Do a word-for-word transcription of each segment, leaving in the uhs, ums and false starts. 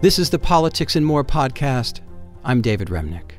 This is the Politics and More podcast. I'm David Remnick.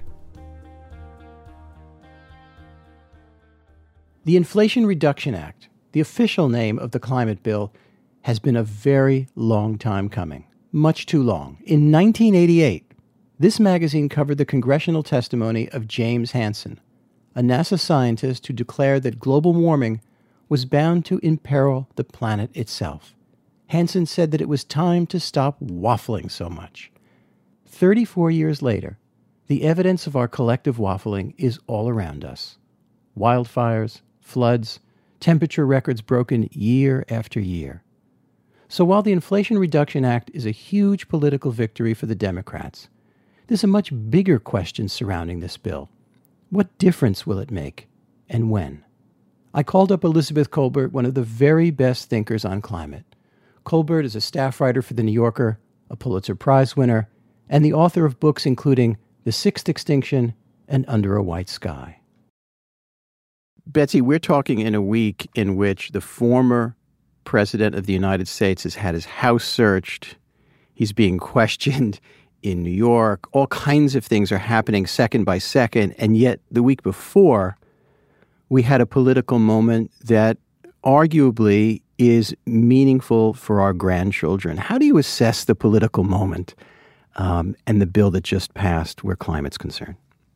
The Inflation Reduction Act, the official name of the climate bill, has been a very long time coming. Much too long. In nineteen eighty-eight, this magazine covered the congressional testimony of James Hansen, a NASA scientist who declared that global warming was bound to imperil the planet itself. Hansen said that it was time to stop waffling so much. Thirty-four years later, the evidence of our collective waffling is all around us. Wildfires, floods, temperature records broken year after year. So while the Inflation Reduction Act is a huge political victory for the Democrats, there's a much bigger question surrounding this bill. What difference will it make, and when? I called up Elizabeth Kolbert, one of the very best thinkers on climate. Kolbert is a staff writer for The New Yorker, a Pulitzer Prize winner, and the author of books including The Sixth Extinction and Under a White Sky. Betsy, we're talking in a week in which the former President of the United States has had his house searched. He's being questioned in New York. All kinds of things are happening second by second. And yet the week before, we had a political moment that arguably is meaningful for our grandchildren. How do you assess the political moment um, and the bill that just passed where climate's concerned?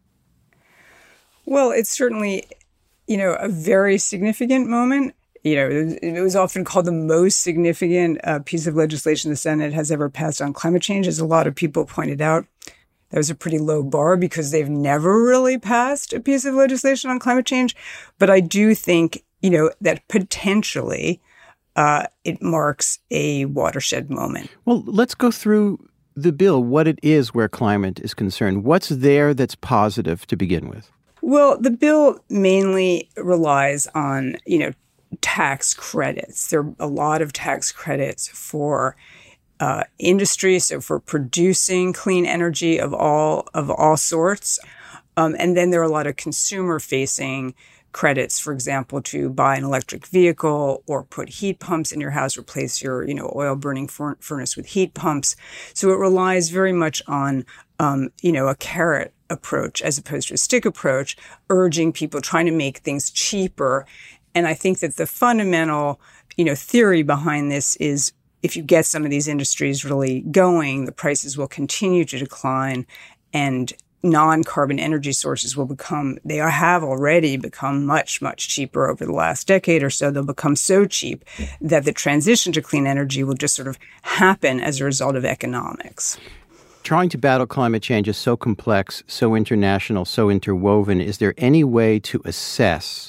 Well, it's certainly, you know, a very significant moment. You know, it was often called the most significant uh, piece of legislation the Senate has ever passed on climate change. As a lot of people pointed out, that was a pretty low bar because they've never really passed a piece of legislation on climate change. But I do think, you know, that potentially uh, it marks a watershed moment. Well, let's go through the bill, what it is where climate is concerned. What's there that's positive to begin with? Well, the bill mainly relies on, you know, tax credits. There are a lot of tax credits for uh, industry, so for producing clean energy of all of all sorts. Um, and then there are a lot of consumer-facing credits, for example, to buy an electric vehicle or put heat pumps in your house, replace your, you know, oil-burning fur- furnace with heat pumps. So it relies very much on, um, you know, a carrot approach as opposed to a stick approach, urging people, trying to make things cheaper. And I think that the fundamental, you know, theory behind this is if you get some of these industries really going, the prices will continue to decline and non-carbon energy sources will become, they have already become much, much cheaper over the last decade or so. They'll become so cheap that the transition to clean energy will just sort of happen as a result of economics. Trying to battle climate change is so complex, so international, so interwoven. Is there any way to assess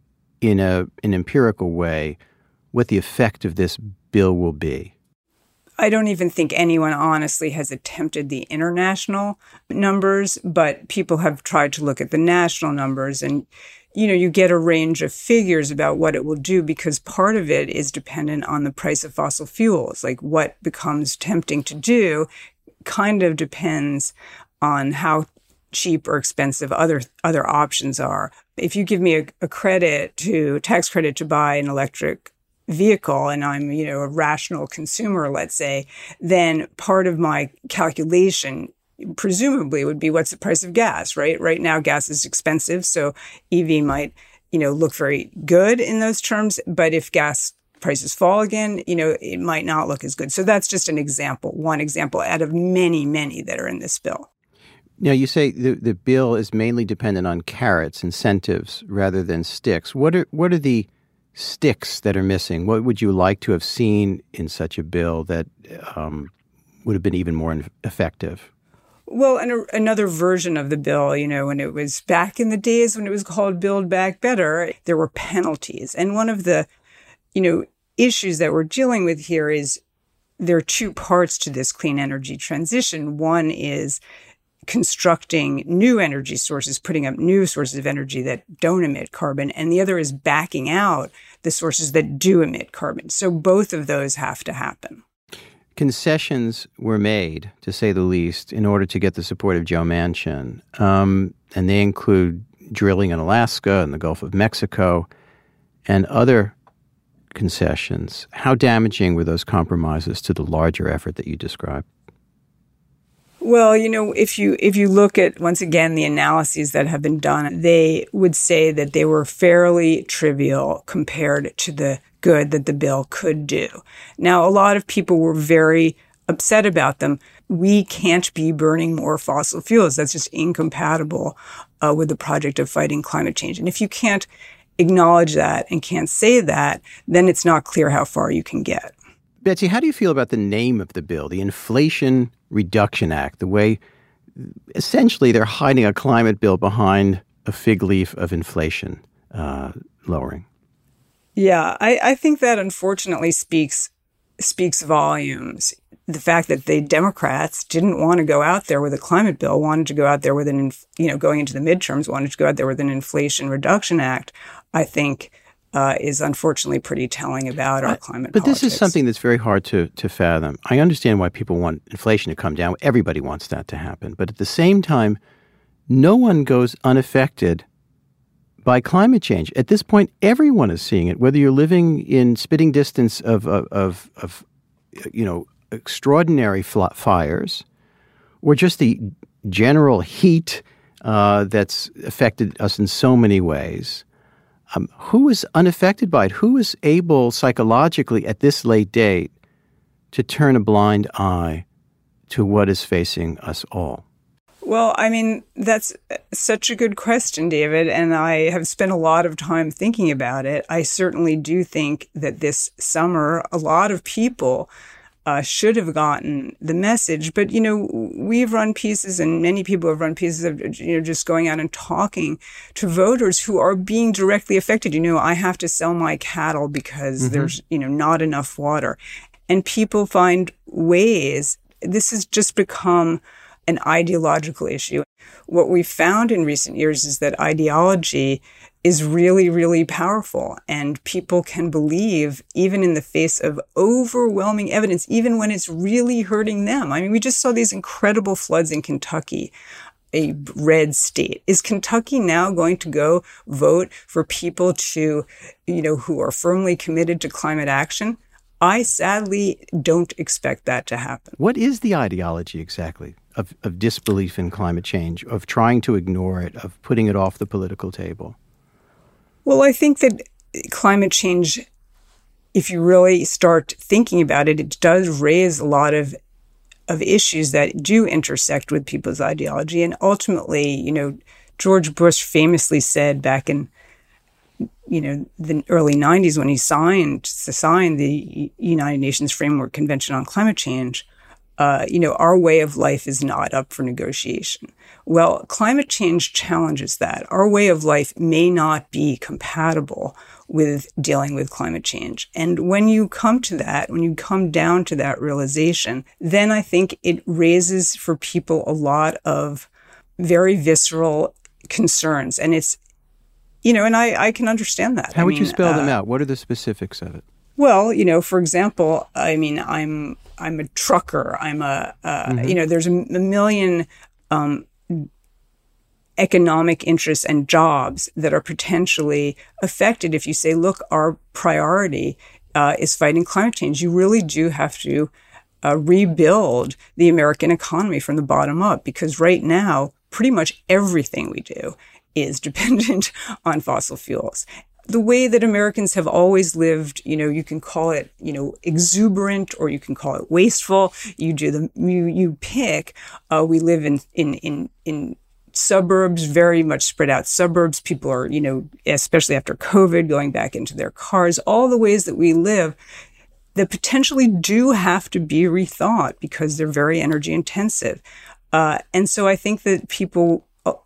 in a an empirical way what the effect of this bill will be? I don't even think anyone honestly has attempted the international numbers, but people have tried to look at the national numbers and, you know, you get a range of figures about what it will do because part of it is dependent on the price of fossil fuels. Like what becomes tempting to do kind of depends on how cheap or expensive other other options are. If you give me a, a credit to tax credit to buy an electric vehicle and I'm, you know, a rational consumer, let's say, then part of my calculation presumably would be what's the price of gas, right? Right now, gas is expensive. So E V might, you know, look very good in those terms. But if gas prices fall again, you know, it might not look as good. So that's just an example, one example out of many, many that are in this bill. Now, you say the, the bill is mainly dependent on carrots, incentives, rather than sticks. What are what are the sticks that are missing? What would you like to have seen in such a bill that um, would have been even more effective? Well, and a, another version of the bill, you know, when it was back in the days when it was called Build Back Better, there were penalties. And one of the, you know, issues that we're dealing with here is there are two parts to this clean energy transition. One is constructing new energy sources, putting up new sources of energy that don't emit carbon. And the other is backing out the sources that do emit carbon. So both of those have to happen. Concessions were made, to say the least, in order to get the support of Joe Manchin. Um, and they include drilling in Alaska and the Gulf of Mexico and other concessions. How damaging were those compromises to the larger effort that you described? Well, you know, if you if you look at, once again, the analyses that have been done, they would say that they were fairly trivial compared to the good that the bill could do. Now, a lot of people were very upset about them. We can't be burning more fossil fuels. That's just incompatible uh, with the project of fighting climate change. And if you can't acknowledge that and can't say that, then it's not clear how far you can get. Betsy, how do you feel about the name of the bill, the Inflation Reduction Act, the way essentially they're hiding a climate bill behind a fig leaf of inflation uh, lowering? Yeah, I, I think that unfortunately speaks speaks volumes. The fact that the Democrats didn't want to go out there with a climate bill, wanted to go out there with an, you know, going into the midterms, wanted to go out there with an Inflation Reduction Act, I think uh, is unfortunately pretty telling about our climate But politics. This is something that's very hard to, to fathom. I understand why people want inflation to come down. Everybody wants that to happen. But at the same time, no one goes unaffected by climate change. At this point, everyone is seeing it, whether you're living in spitting distance of, of, of, of you know, extraordinary fl- fires or just the general heat uh, that's affected us in so many ways. Um, who is unaffected by it? Who is able psychologically at this late date to turn a blind eye to what is facing us all? Well, I mean, that's such a good question, David, and I have spent a lot of time thinking about it. I certainly do think that this summer, a lot of people uh, should have gotten the message. But, you know, we've run pieces, and many people have run pieces of, you know, just going out and talking to voters who are being directly affected. You know, I have to sell my cattle because mm-hmm. there's, you know, not enough water. And people find ways. This has just become an ideological issue. What we've found in recent years is that ideology is really, really powerful, and people can believe even in the face of overwhelming evidence, even when it's really hurting them. I mean, we just saw these incredible floods in Kentucky, a red state. Is Kentucky now going to go vote for people to, you know, who are firmly committed to climate action? I sadly don't expect that to happen. What is the ideology exactly of, of disbelief in climate change, of trying to ignore it, of putting it off the political table? Well, I think that climate change, if you really start thinking about it, it does raise a lot of of issues that do intersect with people's ideology. And ultimately, you know, George Bush famously said back in you know, the early nineties when he signed signed the United Nations Framework Convention on Climate Change, uh, you know, our way of life is not up for negotiation. Well, climate change challenges that. Our way of life may not be compatible with dealing with climate change. And when you come to that, when you come down to that realization, then I think it raises for people a lot of very visceral concerns. And it's You know, and I, I can understand that. How I would mean, you spell uh, them out? What are the specifics of it? Well, you know, for example, I mean, I'm I'm a trucker. I'm a, uh, mm-hmm. you know, there's a, a million um, economic interests and jobs that are potentially affected if you say, look, our priority uh, is fighting climate change. You really do have to uh, rebuild the American economy from the bottom up, because right now, pretty much everything we do is dependent on fossil fuels. The way that Americans have always lived, you know, you can call it, you know, exuberant, or you can call it wasteful. You do the, you, you pick. Uh, we live in, in, in, in suburbs, very much spread out suburbs. People are, you know, especially after COVID, going back into their cars. All the ways that we live that potentially do have to be rethought because they're very energy intensive. Uh, and so I think that people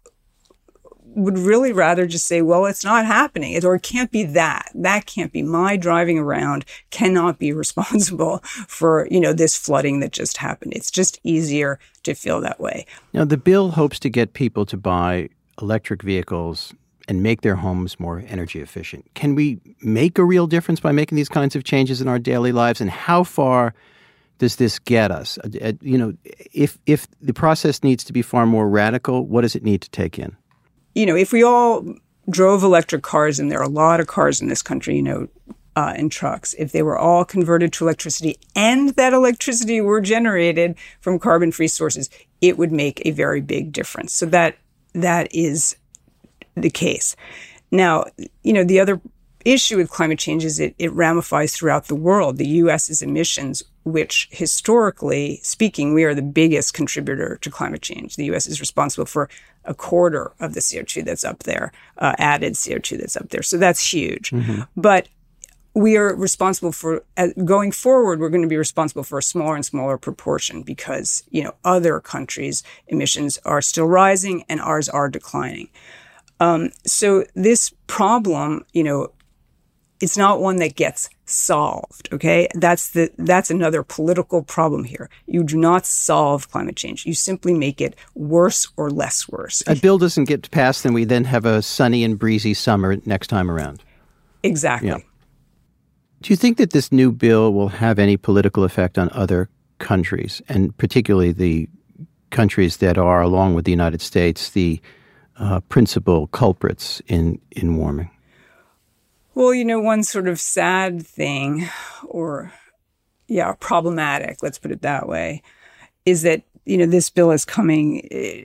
would really rather just say, well, it's not happening, or it can't be that. That can't be. My driving around cannot be responsible for, you know, this flooding that just happened. It's just easier to feel that way. Now, the bill hopes to get people to buy electric vehicles and make their homes more energy efficient. Can we make a real difference by making these kinds of changes in our daily lives? And how far does this get us? Uh, you know, if if the process needs to be far more radical, what does it need to take in? You know, if we all drove electric cars, and there are a lot of cars in this country, you know, uh, and trucks, if they were all converted to electricity and that electricity were generated from carbon-free sources, it would make a very big difference. So that that is the case. Now, you know, the other issue with climate change is it, it ramifies throughout the world. The U S's emissions, which historically speaking, we are the biggest contributor to climate change. The U S is responsible for a quarter of the C O two that's up there, uh, added C O two that's up there. So that's huge. Mm-hmm. But we are responsible for, uh, going forward, we're going to be responsible for a smaller and smaller proportion because, you know, other countries' emissions are still rising and ours are declining. Um, so this problem, you know, it's not one that gets solved, okay? That's the that's another political problem here. You do not solve climate change. You simply make it worse or less worse. A bill doesn't get passed, and we then have a sunny and breezy summer next time around. Exactly. Yeah. Do you think that this new bill will have any political effect on other countries, and particularly the countries that are, along with the United States, the uh, principal culprits in, in warming? Well, you know, one sort of sad thing or, yeah, problematic, let's put it that way, is that, you know, this bill is coming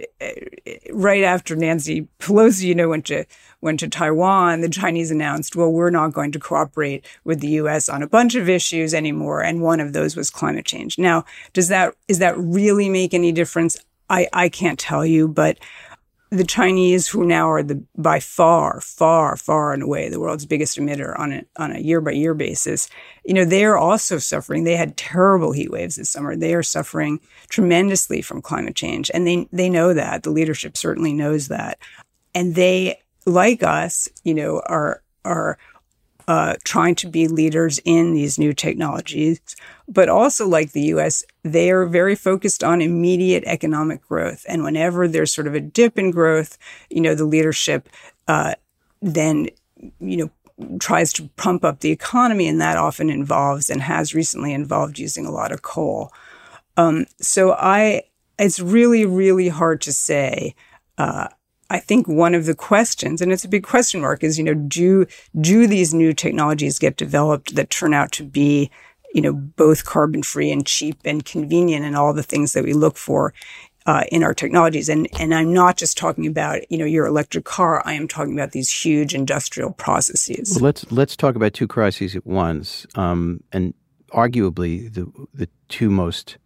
right after Nancy Pelosi, you know, went to went to Taiwan. The Chinese announced, well, we're not going to cooperate with the U S on a bunch of issues anymore. And one of those was climate change. Now, does that is that really make any difference? I, I can't tell you, but the Chinese, who now are the by far, far, far and away the world's biggest emitter on a on a year by year basis, you know, they are also suffering. They had terrible heat waves this summer. They are suffering tremendously from climate change, and they they know that. The leadership certainly knows that, and they, like us, you know, are are uh, trying to be leaders in these new technologies, but also, like the U S, they are very focused on immediate economic growth. And whenever there's sort of a dip in growth, you know, the leadership uh, then, you know, tries to pump up the economy, and that often involves and has recently involved using a lot of coal. Um, so I, it's really, really hard to say. Uh, I think one of the questions, and it's a big question mark, is, you know, do do these new technologies get developed that turn out to be, you know, both carbon-free and cheap and convenient and all the things that we look for uh, in our technologies? And and I'm not just talking about, you know, your electric car. I am talking about these huge industrial processes. Well, let's let's talk about two crises at once, um, and arguably the the two most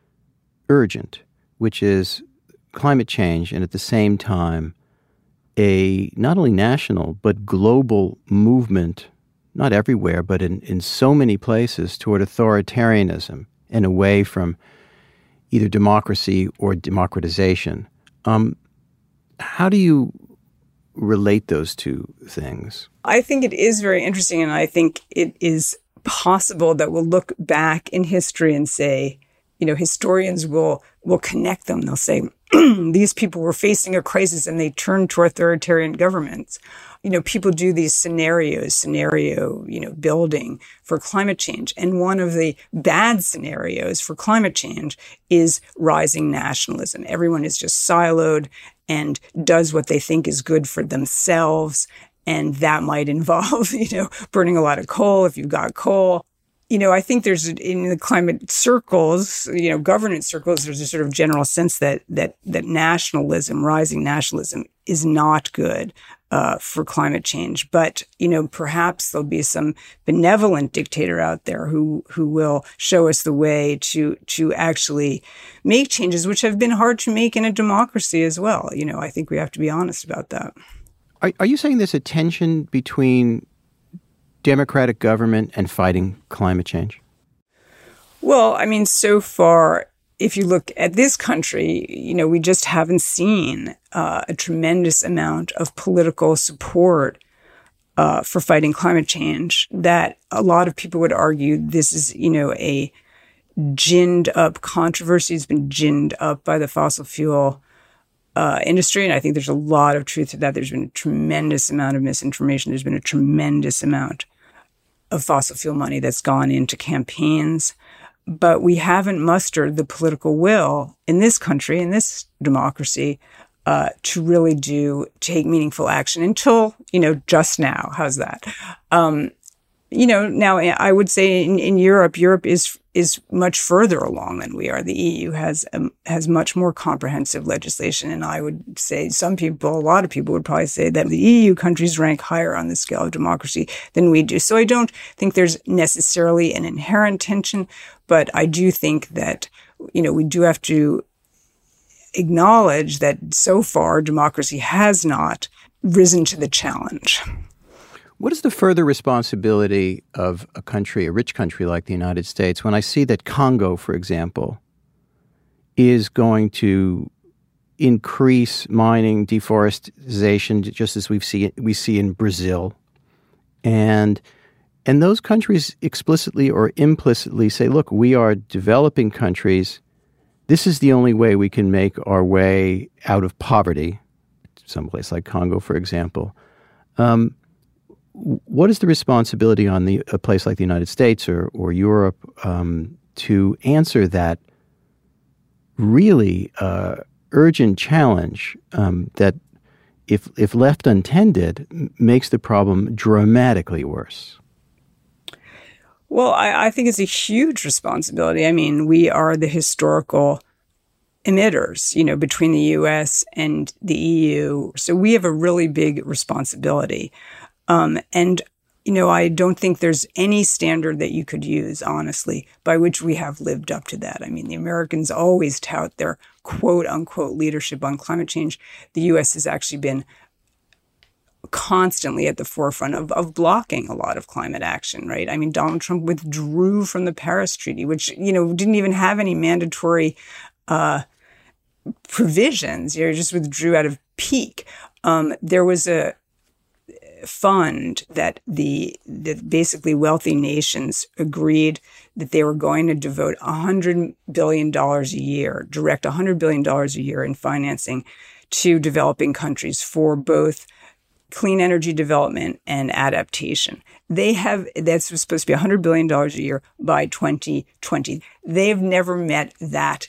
urgent, which is climate change, and at the same time, a not only national but global movement, not everywhere, but in, in so many places, toward authoritarianism and away from either democracy or democratization. Um, how do you relate those two things? I think it is very interesting, and I think it is possible that we'll look back in history and say, you know, historians will will connect them. They'll say, these people were facing a crisis and they turned to authoritarian governments. You know, people do these scenarios, scenario, you know, building for climate change. And one of the bad scenarios for climate change is rising nationalism. Everyone is just siloed and does what they think is good for themselves. And that might involve, you know, burning a lot of coal if you've got coal. You know, I think there's, in the climate circles, you know, governance circles, there's a sort of general sense that that that nationalism, rising nationalism, is not good uh, for climate change. But, you know, perhaps there'll be some benevolent dictator out there who who will show us the way to to actually make changes, which have been hard to make in a democracy as well. You know, I think we have to be honest about that. Are, are you saying there's a tension between democratic government and fighting climate change? Well, I mean, so far, if you look at this country, you know, we just haven't seen uh, a tremendous amount of political support uh, for fighting climate change. That a lot of people would argue this is, you know, a ginned up controversy. It's been ginned up by the fossil fuel Uh, industry. And I think there's a lot of truth to that. There's been a tremendous amount of misinformation. There's been a tremendous amount of fossil fuel money that's gone into campaigns. But we haven't mustered the political will in this country, in this democracy, uh, to really do, take meaningful action until, you know, just now. How's that? Um, you know, now I would say in, in Europe, Europe is is much further along than we are. The E U has um, has much more comprehensive legislation, and I would say some people, a lot of people would probably say that the E U countries rank higher on the scale of democracy than we do. So I don't think there's necessarily an inherent tension, but I do think that, you know, we do have to acknowledge that so far democracy has not risen to the challenge. What is the further responsibility of a country, a rich country like the United States, when I see that Congo, for example, is going to increase mining, deforestation, just as we've see, we see in Brazil, and and those countries explicitly or implicitly say, look, we are developing countries. This is the only way we can make our way out of poverty, someplace like Congo, for example. Um, What is the responsibility on the, a place like the United States or, or Europe um, to answer that really uh, urgent challenge um, that, if if left untended, m- makes the problem dramatically worse? Well, I, I think it's a huge responsibility. I mean, we are the historical emitters, you know, between the U S and the E U. So we have a really big responsibility. Um, and, you know, I don't think there's any standard that you could use, honestly, by which we have lived up to that. I mean, the Americans always tout their quote unquote leadership on climate change. The U S has actually been constantly at the forefront of, of blocking a lot of climate action, right? I mean, Donald Trump withdrew from the Paris Treaty, which, you know, didn't even have any mandatory uh, provisions. You know, just withdrew out of pique. Um, there was a fund that the, the basically wealthy nations agreed that they were going to devote one hundred billion dollars a year, direct one hundred billion dollars a year in financing to developing countries for both clean energy development and adaptation. They have, that's supposed to be one hundred billion dollars a year by twenty twenty. They've never met that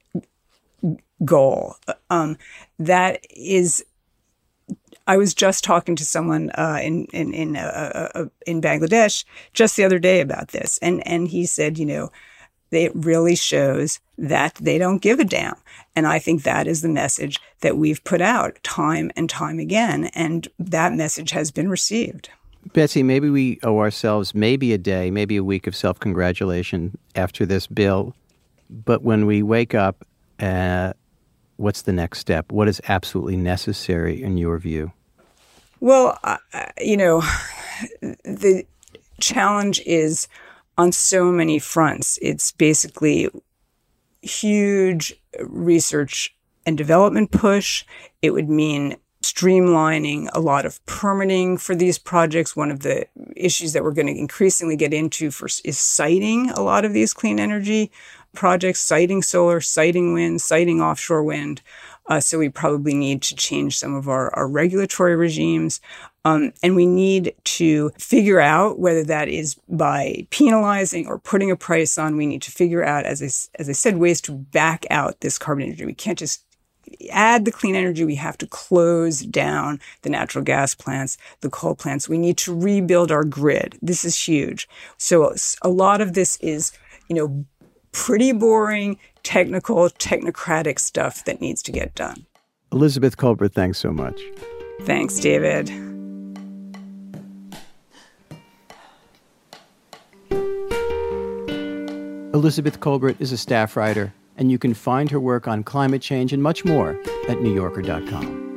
goal. Um, that is, I was just talking to someone uh, in in in, uh, uh, in Bangladesh just the other day about this, and and he said, you know, it really shows that they don't give a damn, and I think that is the message that we've put out time and time again, and that message has been received. Betsy, maybe we owe ourselves maybe a day, maybe a week of self-congratulation after this bill, but when we wake up, uh, what's the next step? What is absolutely necessary in your view? Well, uh, you know, the challenge is on so many fronts. It's basically huge research and development push. It would mean streamlining a lot of permitting for these projects. One of the issues that we're going to increasingly get into for, is siting a lot of these clean energy projects, siting solar, siting wind, siting offshore wind. Uh, so we probably need to change some of our, our regulatory regimes. Um, and we need to figure out whether that is by penalizing or putting a price on. We need to figure out, as I, as I said, ways to back out this carbon energy. We can't just add the clean energy. We have to close down the natural gas plants, the coal plants. We need to rebuild our grid. This is huge. So a lot of this is, you know, pretty boring, technical, technocratic stuff that needs to get done. Elizabeth Kolbert, thanks so much. Thanks, David. Elizabeth Kolbert is a staff writer, and you can find her work on climate change and much more at new yorker dot com.